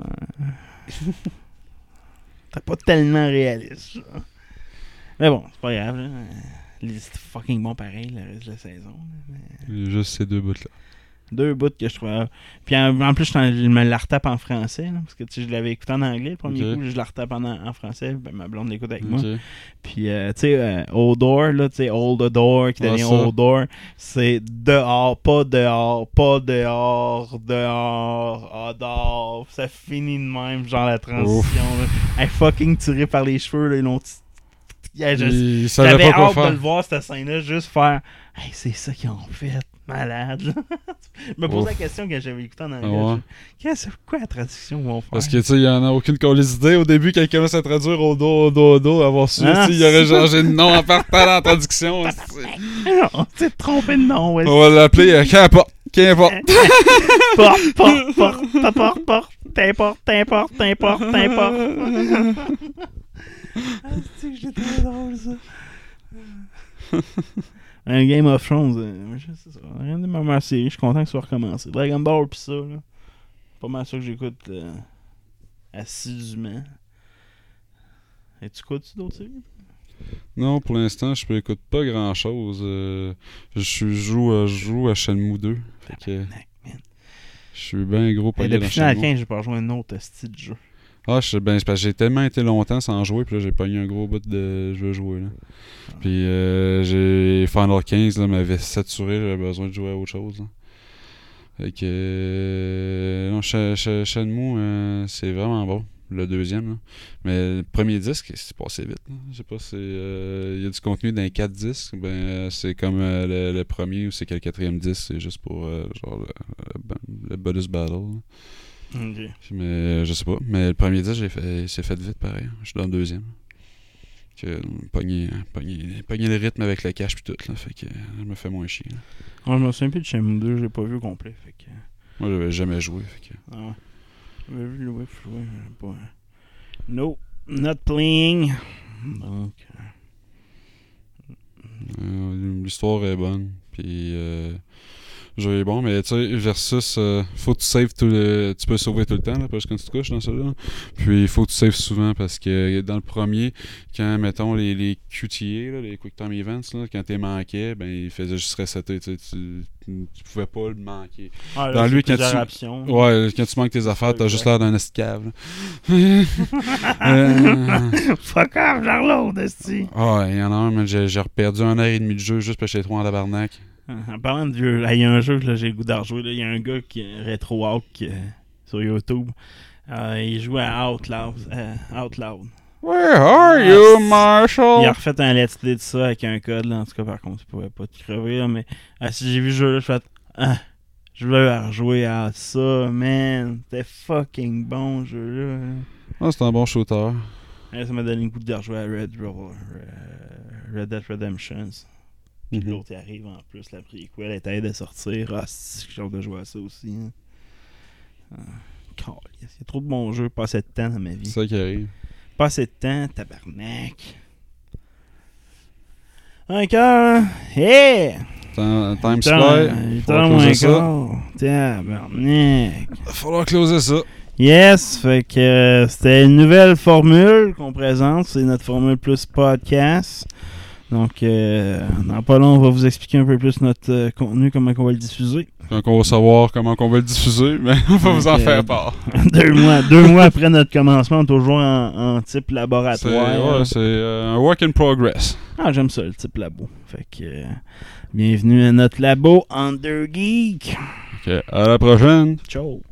t'es pas tellement réaliste. Ça. Mais bon, c'est pas grave. Là. C'est fucking bon pareil le reste de la saison. là, mais- Il y a juste ces deux bouts-là. Deux bouts que je trouvais. Puis en, en plus, je, t'en- je me la retape en français. Là, parce que tu sais, je l'avais écouté en anglais le premier Ok. coup. Je la retape en, en français. Ben, ma blonde l'écoute avec moi. Ok. Puis, euh, tu sais, euh, Odor, là, tu sais, Old Odor qui Ouais, devient ça. Odor, c'est dehors, pas dehors, pas dehors, dehors, Odor. Ça finit de même, genre la transition. Là. Elle est fucking tirée par les cheveux, là, ils l'ont. t- Yeah, je- Il savait J'avais pas quoi hâte de faire. le voir, cette scène-là, juste faire hey, c'est ça qu'ils ont fait, malade. là. Je me posais Ouf. la question quand j'avais écouté en anglais. Ah ouais. je- Qu'est-ce quoi la traduction qu'ils vont faire Parce que, tu sais, il y en a aucune colise d'idée. Au début, quand il commence à traduire au dos, au dos, au dos, avoir su, Ah, tu sais, il aurait changé de nom en partant dans la traduction. c'est- On s'est trompé de nom, ouais. On va l'appeler euh, Qu'importe. Qu'importe. Porte, porte, porte, porte, porte, porte, t'importe, t'importe, t'importe, t'importe. Ah, c'est que j'ai trouvé drôle, ça. Un Game of Thrones, euh, je sais ça. Rien de ma meilleure série, je suis content que ça soit recommencé. Dragon Ball pis ça, là. Pas mal ça que j'écoute euh, assidûment. Et tu écoutes-tu d'autres séries? Non, pour l'instant, je n'écoute pas grand-chose. Euh, je suis- je joue, euh, je joue à Shenmue deux. Fait que Tabarnak, man. je suis bien gros Et pogné dans depuis Final Shenmue. quinze, j'ai pas rejoint un autre style de jeu. Ah, je, ben, c'est parce que j'ai tellement été longtemps sans jouer, puis là, j'ai pogné un gros bout de je veux jouer, là. Puis, euh, j'ai Final quinze, là, m'avait saturé, j'avais besoin de jouer à autre chose, là. Fait que, euh, non, Sh- Sh- Shenmue, euh, c'est vraiment bon, le deuxième, là. Mais le premier disque, c'est passé vite, là. Je sais pas, c'est, euh, il y a du contenu dans les quatre disques, ben, euh, c'est comme euh, le, le premier, ou c'est que le quatrième disque, c'est juste pour, euh, genre, le, le, le bonus battle, là. Ok. Mais euh, je sais pas. Mais le premier disque, j'ai fait, c'est fait vite pareil. Je suis dans le deuxième. Que, euh, pogner, pogner, pogner le rythme avec le cache puis tout. Là, fait que euh, je me fais moins chier. Là. Moi, je me souviens plus de Shenmue deux, j'ai pas vu au complet. Fait que... Moi, j'avais jamais joué. Fait que... Ah ouais. J'avais vu le web jouer, mais pas. No, not playing. Donc. Euh, l'histoire est bonne. Puis euh, le jeu est bon. Mais tu sais, versus, euh, faut que tu saves tout le. Tu peux sauver tout le temps, là, parce que quand tu te couches dans celui-là. Puis il faut que tu saves souvent parce que dans le premier, quand mettons les, les Q T A, là, les Quick Time Events, là, quand t'es manqué, ben il faisait juste resetter. Tu, tu, tu pouvais pas le manquer. Ah, là, Dans c'est lui, quand plusieurs tu- options. Ouais, quand tu manques tes affaires, t'as Ouais. juste l'air d'un esclave. Euh, Fuck off, j'en reload, esti. Ah, il y en a un, mais j'ai, j'ai perdu un heure et demie de jeu juste parce que j'étais trop en tabarnak. En parlant de vieux, il y a un jeu que j'ai le goût d'en rejouer. Il y a un gars qui est Retro Hawk euh, sur YouTube. Euh, il joue à Outloud. euh, Outloud. Where are Ah, you, c'est- Marshall? Il a refait un let's play de ça avec un code. Là. En tout cas, par contre, il pouvait pas te crever. Là, mais ah, si j'ai vu le jeu, là, je fais ah, je veux rejouer à ça, man. C'était fucking bon, ce jeu-là. là. Ah, c'est un bon shooter. Ouais, ça m'a donné le goût de rejouer à Red, Ro- Red Dead Redemption. Puis Mhm. l'autre il arrive en plus, la prequel est aide à sortir. Ah, c'est que j'ai hâte de jouer à ça aussi. Hein. Ah, câlisse, il y a trop de bons jeux, pas assez de temps dans ma C'est vie. ça qui arrive. Pas assez de temps, tabarnak. Un cœur, hey! Time, time Huit Spy. heures- huit Faudra heures moins closer ça. quart. Tabarnak. Va falloir closer ça. Yes, fait que euh, c'était une nouvelle formule qu'on présente, c'est notre formule plus podcast. Donc, euh, dans pas long, on va vous expliquer un peu plus notre euh, contenu, comment on va le diffuser. Quand on va savoir comment on va le diffuser, mais on va vous en Ok. faire part. deux mois, deux mois après notre commencement, toujours en, en type C'est, laboratoire. ouais, c'est euh, un work in progress. Ah, j'aime ça, le type labo. Fait que, euh, bienvenue à notre labo Under Geek. Ok, à la prochaine. Ciao.